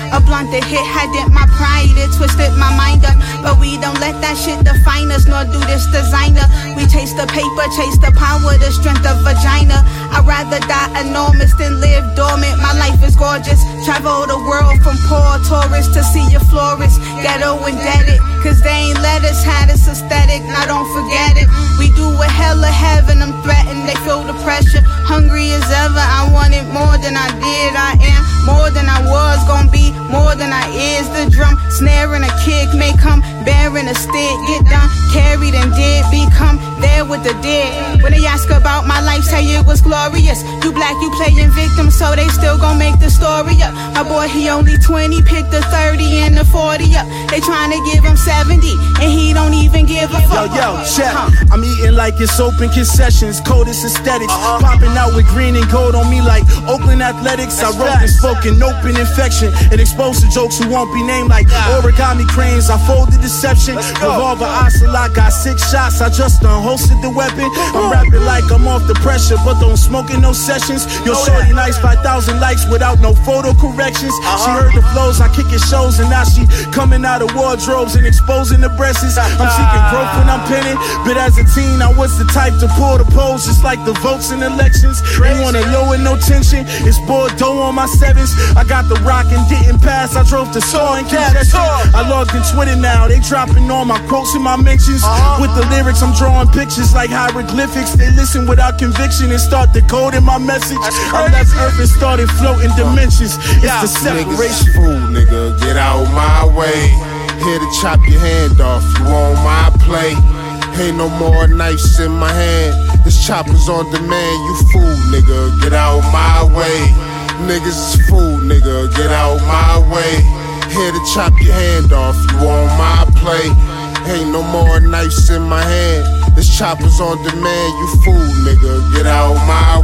A blunt that hit had dent my pride, it twisted my mind up. But we don't let that shit define us, nor do this designer. We chase the paper, chase the power, the strength of vagina. I'd rather die enormous than live dormant. My life is gorgeous. Travel the world from poor tourists to see your florist. Ghetto indebted, cause they ain't let us have this aesthetic. Now don't forget it. We do what hella heaven, I'm threatened. They feel the pressure. Hungry as ever, I wanted more than I did. I am more than I was, gonna be more than I is. The drum, snare and a kick may come, bearing a stick. Get done, carried and did become there with the dead. When they ask about my life, say it was glorious. You black, you playing victim, so they still gon' make the story up. My boy, he only 20, picked the 30 and the 40 up. They tryna give him 70, and he don't even give a fuck. Yo, check. I'm eating like it's open concessions, coldest aesthetics. Popping out with green and gold on me like Oakland Athletics. I wrote and spoke an open infection and exposed to jokes who won't be named like origami cranes. I folded deception. Revolver Ocelot got 6 shots. I just unholstered the weapon. I'm rapping like I'm off the pressure, but don't smoke in no sessions. Yo, shorty nice, 5,000 likes without no photo corrections. She heard the flows, I kick it shows, and now she coming out of wardrobes and exposing the breasts. I'm seeking growth when I'm pinning, but as a teen, I was the type to pull the polls, just like the votes in elections. They wanna lower no tension. It's Bordeaux on my 7s. I got the rock and didn't pass. I drove to Saw and congestion. I logged in Twitter now. They dropping all my quotes and my mentions. With the lyrics, I'm drawing pictures like hieroglyphics. They listen without conviction and start decoding my message. I left Earth and started floating dimensions. It's the separation. Niggas fool, nigga, get out my way. Here to chop your hand off, you on my plate. Ain't no more knives in my hand. This chopper's on demand, you fool, nigga, get out my way. Niggas is fool, nigga, get out my way. Here to chop your hand off, you on my plate. Ain't no more knives in my hand. This chopper's on demand, you fool, nigga, get out my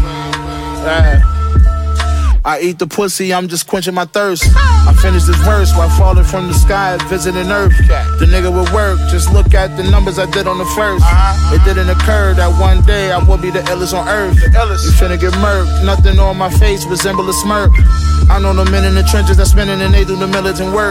way. I eat the pussy, I'm just quenching my thirst. I finish this verse while falling from the sky, visiting Earth. The nigga would work, just look at the numbers I did on the first. It didn't occur that one day I would be the illest on earth. You finna get murked, nothing on my face resemble a smirk. I know the men in the trenches that's spinning and they do the militant work.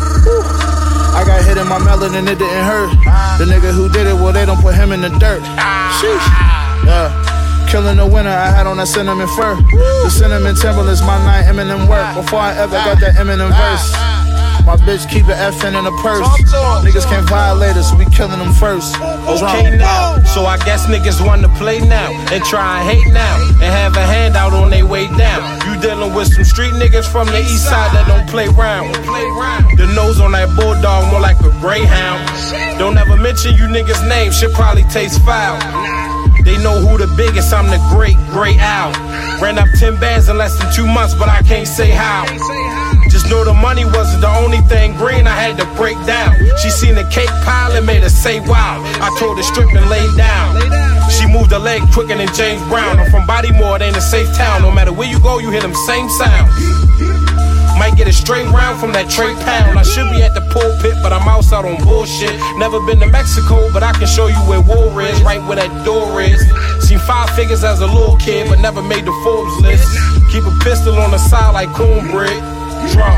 I got hit in my melon and it didn't hurt. The nigga who did it, well they don't put him in the dirt. Sheesh. Yeah. Killing the winter, I had on that cinnamon fur. The cinnamon Timberlands, my 9 Eminem work. Before I ever got that Eminem verse. My bitch keep an FN in a purse. Niggas can't violate us, so we killing them first. Okay now, so I guess niggas want to play now and try and hate now and have a handout on their way down. You dealing with some street niggas from the east side that don't play round. The nose on that bulldog more like a greyhound. Don't ever mention you niggas' name, shit probably tastes foul. They know who the biggest, I'm the great owl. Ran up 10 bands in less than 2 months, but I can't say how. Just know the money wasn't the only thing green I had to break down. She seen the cake pile and made her say wow. I told her strip and lay down. She moved her leg quicker than James Brown. I'm from Bodymore, it ain't a safe town. No matter where you go, you hear them same sounds. Might get a straight round from that Trey Pound. I should be at the pulpit, but I'm outside on bullshit. Never been to Mexico, but I can show you where war is, right where that door is. Seen 5 figures as a little kid, but never made the Forbes list. Keep a pistol on the side like cornbread. Drum